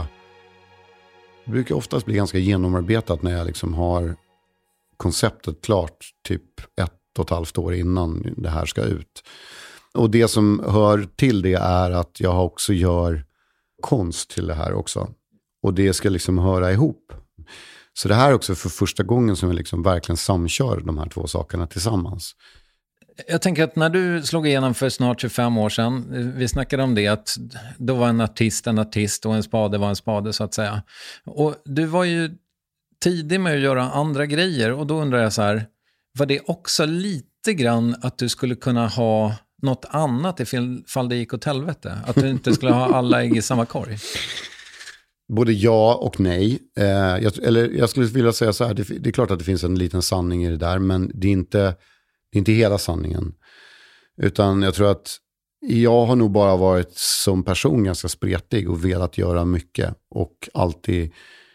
det brukar oftast bli ganska genomarbetat när jag liksom har konceptet klart typ ett och ett halvt år innan det här ska ut. Och det som hör till det är att jag också gör konst till det här också. Och det ska liksom höra ihop. Så det här är också för första gången som vi liksom verkligen samkör de här två sakerna tillsammans. Jag tänker att när du slog igenom för snart tjugofem år sedan, vi snackade om det, att då var en artist en artist och en spade var en spade så att säga. Och du var ju tidig med att göra andra grejer och då undrar jag så här, var det också lite grann att du skulle kunna ha något annat ifall det gick åt helvete? Att du inte skulle ha alla ägg i samma korg? Både ja och nej. Eh, jag, eller jag skulle vilja säga så här, det, det är klart att det finns en liten sanning i det där, men det är inte, det är inte hela sanningen. Utan jag tror att jag har nog bara varit som person ganska spretig och velat göra mycket och alltid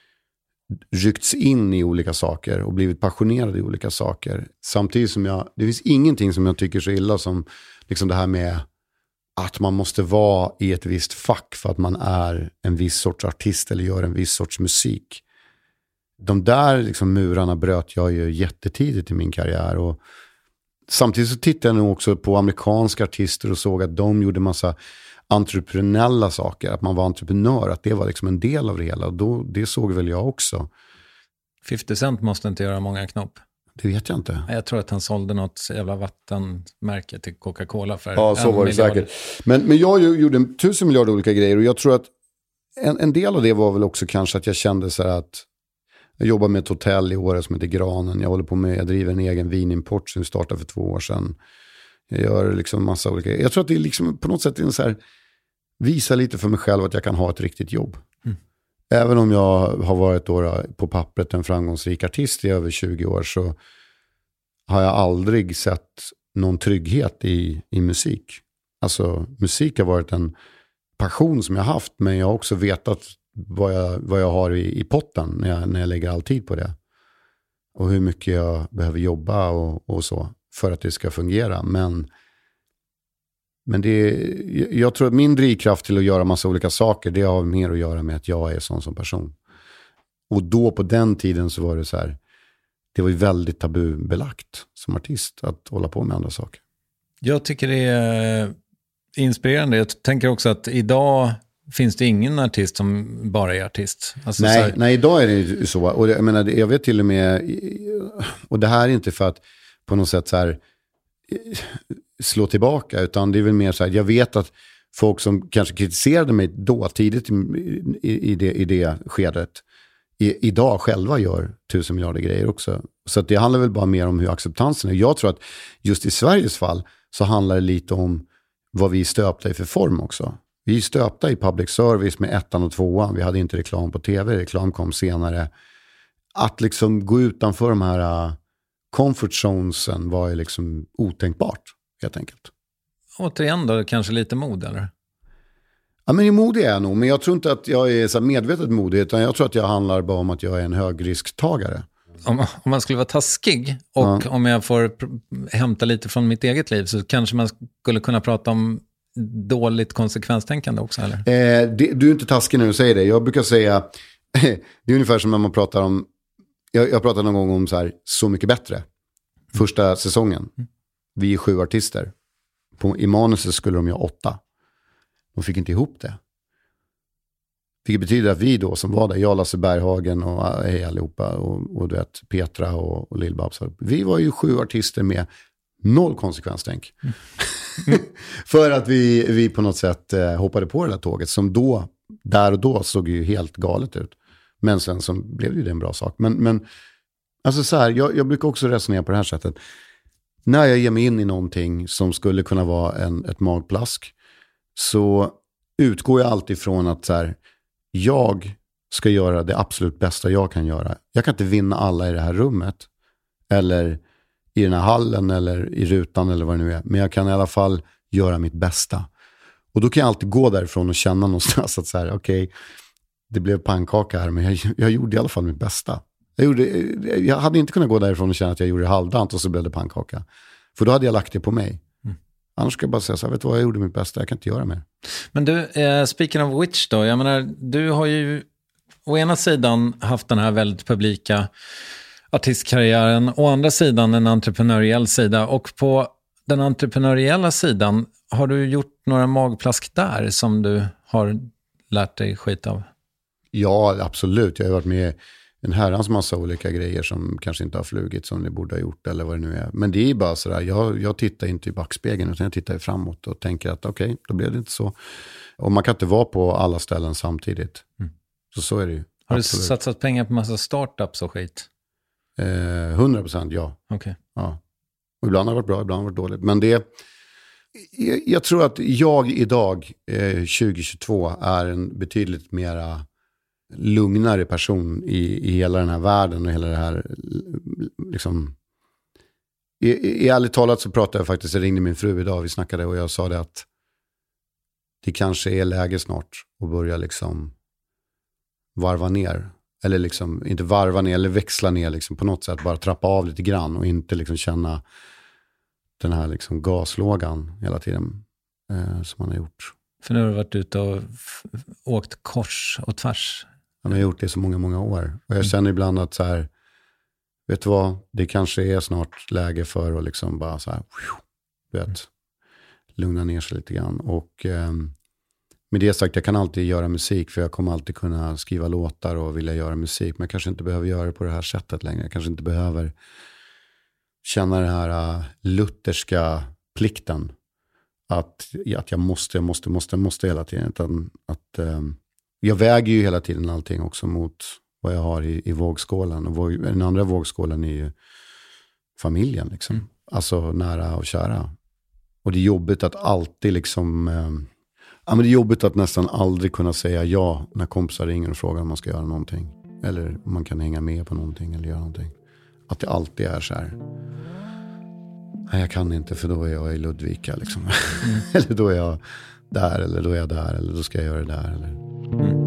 ryckts in i olika saker och blivit passionerad i olika saker. Samtidigt som jag, det finns ingenting som jag tycker så illa som liksom det här med att man måste vara i ett visst fack för att man är en viss sorts artist eller gör en viss sorts musik. De där liksom murarna bröt jag ju jättetidigt i min karriär. Och samtidigt så tittade jag nog också på amerikanska artister och såg att de gjorde massa entreprenöriella saker. Att man var entreprenör, att det var liksom en del av det hela. Och då, det såg väl jag också. femtio Cent måste inte göra många knopp. Det vet jag inte. Jag tror att han sålde något jävla vattenmärke till Coca-Cola för ja, så en var det miljard. Säkert. Men, men jag gjorde en tusen miljarder olika grejer och jag tror att en, en del av det var väl också kanske att jag kände så här att jag jobbar med ett hotell i Åre som heter Granen. Jag håller på med, jag driver en egen vinimport som vi startade för två år sedan. Jag gör liksom massa olika grejer. Jag tror att det är liksom på något sätt en så här, visa lite för mig själv att jag kan ha ett riktigt jobb. Mm. Även om jag har varit då på pappret en framgångsrik artist i över tjugo år så har jag aldrig sett någon trygghet i, i musik. Alltså musik har varit en passion som jag har haft, men jag har också vetat vad jag, vad jag har i, i potten när jag, när jag lägger all tid på det. Och hur mycket jag behöver jobba och, och så för att det ska fungera. Men, men det, jag tror att min drivkraft till att göra massa olika saker, det har mer att göra med att jag är sån som person. Och då på den tiden så var det så här, det var ju väldigt tabubelagt som artist att hålla på med andra saker. Jag tycker det är inspirerande. Jag tänker också att idag finns det ingen artist som bara är artist. Alltså nej, här... nej, idag är det ju så. Och jag menar, jag vet till och med, och det här är inte för att på något sätt så här slå tillbaka, utan det är väl mer så här, jag vet att folk som kanske kritiserade mig då tidigt i, i, i, det, i det skedet i, idag själva gör tusen miljarder grejer också. Så att det handlar väl bara mer om hur acceptansen är. Jag tror att just i Sveriges fall så handlar det lite om vad vi stöpta i för form också. Vi stöpta i public service med ettan och tvåan. Vi hade inte reklam på tv, reklam kom senare. Att liksom gå utanför de här uh, comfort zonesen var ju liksom otänkbart, helt enkelt. Återigen då, kanske lite mod, eller? Ja, men modig är jag nog. Men jag tror inte att jag är så medvetet modig, utan jag tror att jag handlar bara om att jag är en högrisktagare. Om, om man skulle vara taskig och ja. om jag får pr- hämta lite från mitt eget liv, så kanske man skulle kunna prata om dåligt konsekvenstänkande också, eller? Eh, det, du är inte taskig när du säger det. Jag brukar säga, det är ungefär som när man pratar om, jag, jag pratade någon gång om så här, Så mycket bättre. Första säsongen. Vi är sju artister. På, i manuset skulle de göra åtta. De fick inte ihop det. Vilket betyder att vi då som var där, jag, Lasse Berghagen och hej allihopa och, och du vet, Petra och, och Lill-Babs. Vi var ju sju artister med noll konsekvenstänk. Mm. Mm. För att vi, vi på något sätt eh, hoppade på det där tåget som då, där och då såg ju helt galet ut. Men sen så blev det ju en bra sak. Men, men alltså så här, jag, jag brukar också resonera på det här sättet. När jag ger mig in i någonting som skulle kunna vara en, ett magplask, så utgår jag alltid från att så här, jag ska göra det absolut bästa jag kan göra. Jag kan inte vinna alla i det här rummet eller i den här hallen eller i rutan eller vad det nu är. Men jag kan i alla fall göra mitt bästa. Och då kan jag alltid gå därifrån och känna någonstans att så här, okej, okay, det blev pannkaka här, men jag, jag gjorde i alla fall mitt bästa. Jag, gjorde, jag hade inte kunnat gå därifrån och känna att jag gjorde det halvdant och så blev det pannkaka. För då hade jag lagt det på mig. Mm. Annars ska jag bara säga så här, vet du vad, jag gjorde mitt bästa, jag kan inte göra mer. Men du, eh, speaking of which då, jag menar, du har ju å ena sidan haft den här väldigt publika artistkarriären, å andra sidan en entreprenöriell sida, och på den entreprenöriella sidan har du gjort några magplask där som du har lärt dig skit av? Ja, absolut. Jag har varit med en herrans massa olika grejer som kanske inte har flugit som det borde ha gjort eller vad det nu är. Men det är bara sådär, jag, jag tittar inte i backspegeln utan jag tittar framåt och tänker att okej, okay, då blev det inte så. Och man kan inte vara på alla ställen samtidigt. Mm. Så så är det ju. Har absolut. Du satsat pengar på massa startups och skit? hundra procent ja. Okay. Ja. Och ibland har det varit bra, ibland har det varit dåligt. Men det, jag, jag tror att jag idag, eh, tjugo tjugotvå, är en betydligt mera lugnare person i, i hela den här världen och hela det här liksom. I, i ärligt talat så pratade jag faktiskt, jag ringde min fru idag, vi snackade och jag sa det att det kanske är läge snart att börja liksom varva ner. Eller liksom, inte varva ner eller växla ner liksom på något sätt. Bara trappa av lite grann och inte liksom känna den här liksom gaslågan hela tiden eh, som man har gjort. För nu har du varit ute och f- åkt kors och tvärs. Jag har gjort det så många, många år. Och jag känner ibland att så här, vet du vad, det kanske är snart läge för att liksom bara så här, du vet, lugna ner sig lite grann. Och eh, med det sagt, jag kan alltid göra musik för jag kommer alltid kunna skriva låtar och vilja göra musik. Men jag kanske inte behöver göra det på det här sättet längre. Jag kanske inte behöver känna den här uh, lutherska plikten. Att, att jag måste, måste, måste, måste hela tiden. Utan att, um, jag väger ju hela tiden allting också mot vad jag har i, i vågskålen. Och våg, den andra vågskålen är ju familjen liksom. Mm. Alltså nära och kära. Och det är jobbigt att alltid liksom... Um, ja, men det är jobbigt att nästan aldrig kunna säga ja när kompisar ringer och frågar om man ska göra någonting. Eller om man kan hänga med på någonting eller göra någonting. Att det alltid är så här. Nej, jag kan inte för då är jag i Ludvika liksom. Mm. Eller då är jag där eller då är jag där eller då ska jag göra det där. Eller... Mm.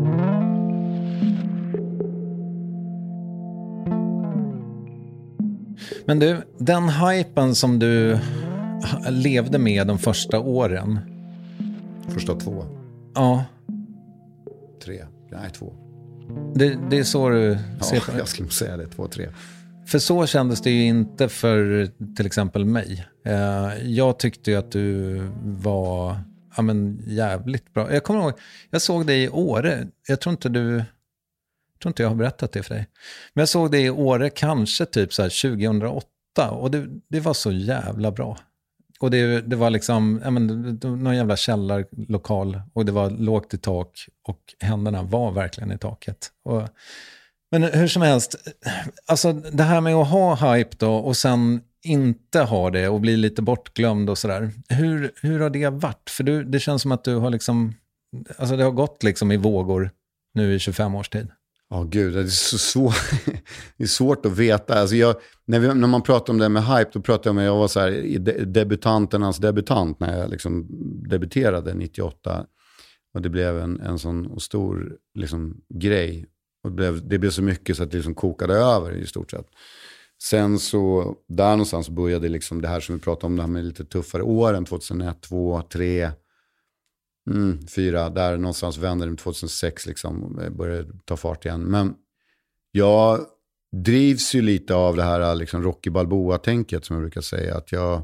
Men du, den hypen som du levde med de första åren. Första två. Ja. Tre. Nej, två. Det, det är så du ser ja, på det. Jag skulle säga det. Två, tre. För så kändes det ju inte för till exempel mig. Jag tyckte ju att du var ja, men jävligt bra. Jag kommer ihåg, jag såg dig i Åre. Jag tror inte du... Jag tror inte jag har berättat det för dig. Men jag såg dig i Åre kanske typ så här tjugohundraåtta. Och det, det var så jävla bra. och det, det var liksom ja, men, någon jävla källarlokal och det var lågt i tak och händerna var verkligen i taket. Och, men hur som helst, alltså det här med att ha hype då och sen inte ha det och bli lite bortglömd och sådär. Hur, hur har det varit? För du, det känns som att du har liksom, alltså det har gått liksom i vågor nu i tjugofem års tid. Ja, oh, gud, det är så svårt. Det är svårt att veta. Alltså jag, när, vi, när man pratar om det med hype, då pratar jag om att jag var så här, de, debutanternas debutant när jag liksom debuterade nittioåtta. Och det blev en, en sån stor liksom, grej. Och det, blev, det blev så mycket så att det liksom kokade över i stort sett. Sen så, där någonstans började liksom det här som vi pratade om, det här med lite tuffare åren, tjugohundraett, två, tre, mm, fyra, där någonstans vände det tjugohundrasex liksom, började ta fart igen. Men jag drivs ju lite av det här liksom Rocky Balboa-tänket som jag brukar säga, att jag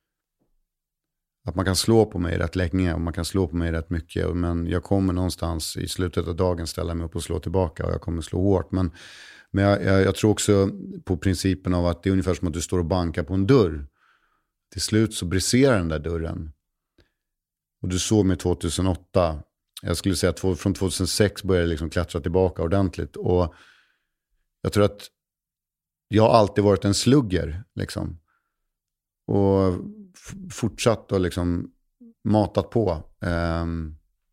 att man kan slå på mig rätt länge och man kan slå på mig rätt mycket, men jag kommer någonstans i slutet av dagen ställa mig upp och slå tillbaka och jag kommer slå hårt. Men, men jag, jag, jag tror också på principen av att det är ungefär som att du står och bankar på en dörr. Till slut så briserar den där dörren. Och du såg mig tjugohundraåtta. Jag skulle säga att från tjugohundrasex började jag liksom klättra tillbaka ordentligt. Och jag tror att jag har alltid varit en slugger liksom. Och f- fortsatt och liksom matat på. Um,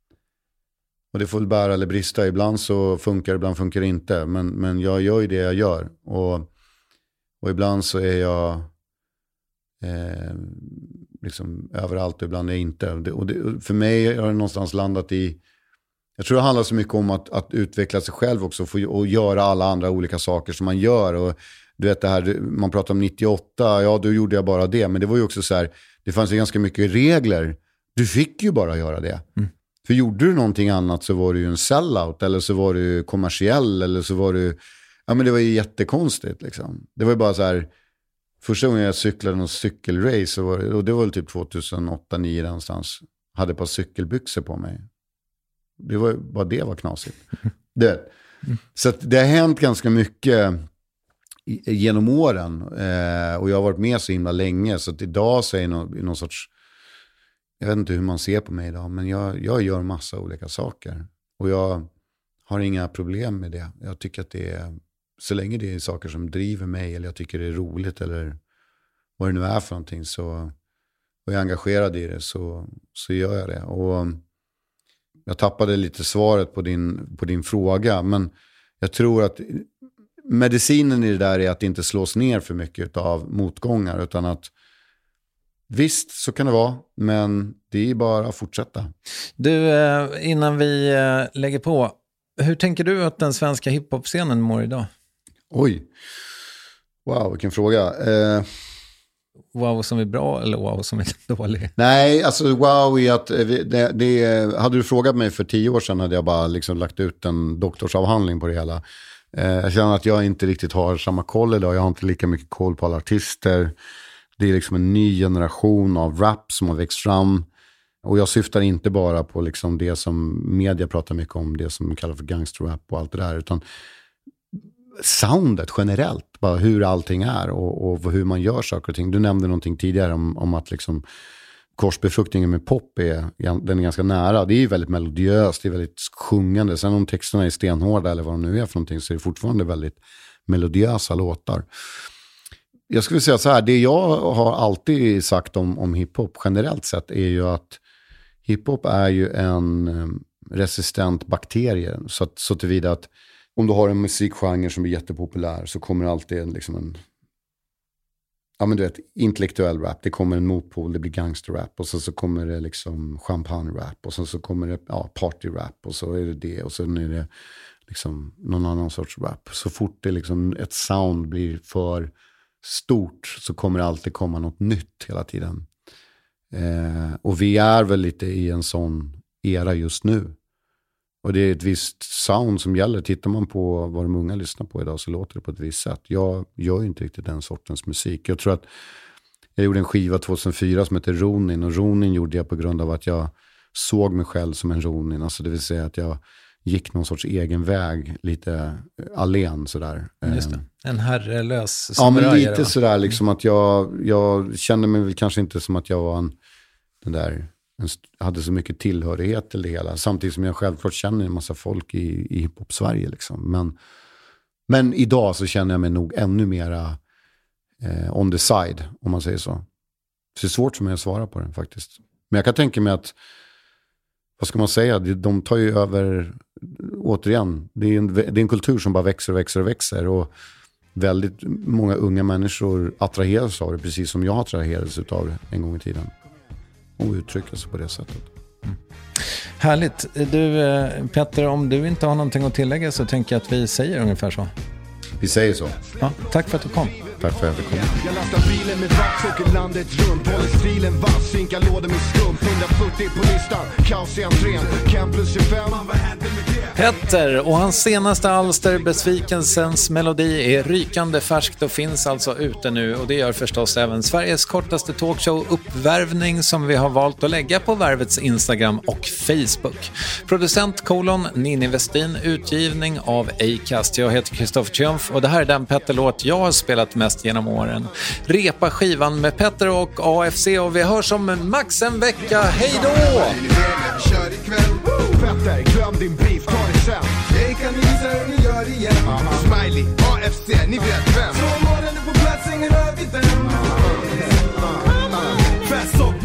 och det får väl bära eller brista. Ibland så funkar det, ibland funkar det inte. Men, men jag gör ju det jag gör. Och, och ibland så är jag eh, liksom överallt och ibland är jag inte. Och det, och det, för mig har det någonstans landat i, jag tror det handlar så mycket om att, att utveckla sig själv också för, och göra alla andra olika saker som man gör. Och du vet det här, man pratar om nittioåtta, ja då gjorde jag bara det. Men det var ju också så här, det fanns ju ganska mycket regler. Du fick ju bara göra det. Mm. För gjorde du någonting annat så var du ju en sellout, eller så var du kommersiell, eller så var du, ja men det var ju jättekonstigt liksom. Det var ju bara så här, första gången jag cyklade någon cykelrace, så var det, och det var väl typ tjugohundraåtta nio någonstans, hade ett par cykelbyxor på mig. Det var bara det var knasigt. Det. Så att det har hänt ganska mycket genom åren. Eh, och jag har varit med så himla länge. Så att idag så är det någon, någon sorts, jag vet inte hur man ser på mig idag, men jag, jag gör massa olika saker. Och jag har inga problem med det. Jag tycker att det är, så länge det är saker som driver mig, eller jag tycker det är roligt, eller vad det nu är för någonting, så, och jag är engagerad i det, så, så gör jag det. Och jag tappade lite svaret på din, på din fråga, men jag tror att medicinen i det där är att inte slås ner för mycket av motgångar, utan att visst så kan det vara, men det är bara att fortsätta. Du, innan vi lägger på, hur tänker du att den svenska hiphop-scenen mår idag? Oj, wow, vilken fråga. Eh... Wow som är bra eller wow som är dålig? Nej, alltså wow är att det, det, hade du frågat mig för tio år sedan hade jag bara liksom lagt ut en doktorsavhandling på det hela. Eh, jag känner att jag inte riktigt har samma koll idag. Jag har inte lika mycket koll på alla artister. Det är liksom en ny generation av rap som har växt fram. Och jag syftar inte bara på liksom det som media pratar mycket om, det som kallas för gangsterrap och allt det där, utan soundet generellt, bara hur allting är och, och hur man gör saker och ting. Du nämnde någonting tidigare om, om att liksom korsbefruktningen med pop är, den är ganska nära. Det är ju väldigt melodiöst, det är väldigt sjungande. Sen om texterna är stenhårda eller vad de nu är för någonting, så är det fortfarande väldigt melodiösa låtar. Jag skulle säga så här, det jag har alltid sagt om, om hiphop generellt sett är ju att hiphop är ju en resistent bakterie. Så, att, så tillvida att om du har en musikgenre som är jättepopulär, så kommer alltid en, liksom en, ja men du vet, intellektuell rap. Det kommer en motpol, det blir gangsterrap. Och så, så kommer det liksom champagne-rap. Och så, så kommer det ja, party-rap. Och så är det det. Och sen är det liksom någon annan sorts rap. Så fort det liksom ett sound blir för stort, så kommer det alltid komma något nytt hela tiden. Eh, och vi är väl lite i en sån era just nu. Och det är ett visst sound som gäller. Tittar man på vad de unga lyssnar på idag, så låter det på ett visst sätt. Jag gör inte riktigt den sortens musik. Jag tror att jag gjorde en skiva tjugohundrafyra som heter Ronin. Och Ronin gjorde jag på grund av att jag såg mig själv som en Ronin. Alltså det vill säga att jag, gick någon sorts egen väg, lite allen sådär. Just det. En herrelös Ja, men lite då. sådär liksom att jag, jag kände mig väl kanske inte som att jag var en, den där, en, hade så mycket tillhörighet till det hela. Samtidigt som jag självklart känner en massa folk i, i hiphop-Sverige liksom. Men, men idag så känner jag mig nog ännu mera eh, on the side, om man säger så. Så det är svårt för mig att svara på den faktiskt. Men jag kan tänka mig att, vad ska man säga, de tar ju över, återigen, det är en, det är en kultur som bara växer och växer och växer. Och väldigt många unga människor attraheras av det, precis som jag attraherades av det en gång i tiden. Och uttrycka sig på det sättet. Mm. Härligt. Du, Petter, om du inte har någonting att tillägga så tänker jag att vi säger ungefär så. Vi säger så. Ja, tack för att du kom. Tack för att du kom. Jag lastar bilen med vax, åker landet runt. Håller stilen vass, synkar lådor med skump. hundrafyrtio på listan, kaos i entrén. Cam plus tjugofem. Petter och hans senaste alster, Besvikelsens melodi, är rykande färskt och finns alltså ute nu. Och det gör förstås även Sveriges kortaste talkshow Uppvärvning, som vi har valt att lägga på Värvets Instagram och Facebook. Producent kolon Ninni Westin, utgivning av Acast. Jag heter Kristoffer Triumf och det här är den Petter-låt jag har spelat mest genom åren. Repa skivan med Petter och A F C och vi hörs om max en vecka. Hej då! Kör ikväll. Petter, glöm din beef, ta det sen. Jag kan visa hur ni gör igen. Smiley, A F C, ni vet vem. Så morgonen är på plats, ingen rör vid den. Fest upp.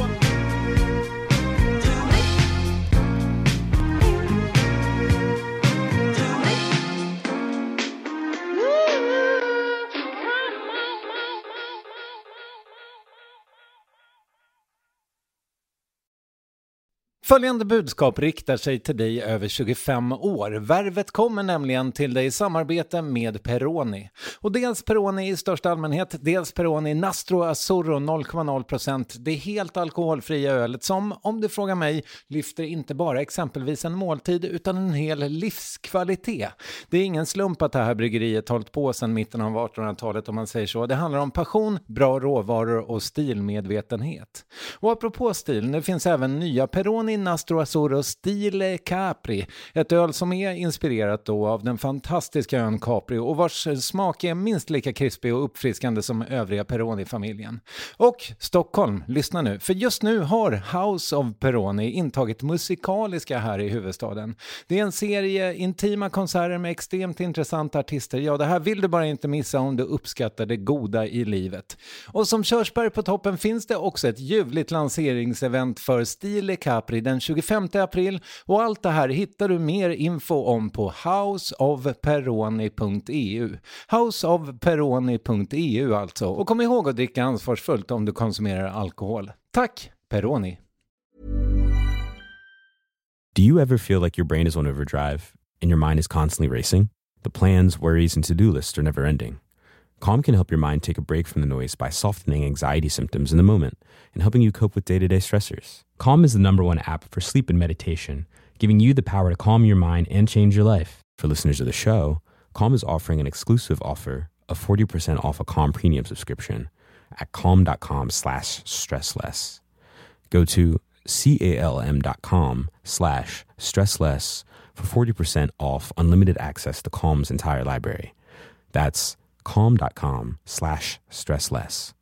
Följande budskap riktar sig till dig över tjugofem år. Värvet kommer nämligen till dig i samarbete med Peroni. Och dels Peroni i största allmänhet, dels Peroni Nastro Azzurro noll komma noll procent. Det är helt alkoholfria ölet som, om du frågar mig, lyfter inte bara exempelvis en måltid utan en hel livskvalitet. Det är ingen slump att det här bryggeriet hållit på sedan mitten av artonhundratalet om man säger så. Det handlar om passion, bra råvaror och stilmedvetenhet. Och apropå stil, det finns även nya Peroni Nastro Azzurro Stile Capri, ett öl som är inspirerat då av den fantastiska ön Capri och vars smak är minst lika krispig och uppfriskande som övriga Peroni-familjen. Och Stockholm, lyssna nu, för just nu har House of Peroni intagit musikaliska här i huvudstaden. Det är en serie intima konserter med extremt intressanta artister. Ja, det här vill du bara inte missa om du uppskattar det goda i livet. Och som körsbär på toppen finns det också ett ljuvligt lanseringsevent för Stile Capri den tjugofemte april och allt det här hittar du mer info om på house of peroni punkt e u. house of peroni punkt e u alltså. Och kom ihåg att dricka ansvarsfullt om du konsumerar alkohol. Tack, Peroni. Do you ever feel like your brain is on overdrive and your mind is constantly racing? The plans, worries, and to-do lists are never ending. Calm can help your mind take a break from the noise by softening anxiety symptoms in the moment and helping you cope with day-to-day stressors. Calm is the number one app for sleep and meditation, giving you the power to calm your mind and change your life. For listeners of the show, Calm is offering an exclusive offer of forty percent off a Calm premium subscription at calm.com slash stressless. Go to calm.com slash stressless for forty percent off unlimited access to Calm's entire library. That's calm.com slash stressless.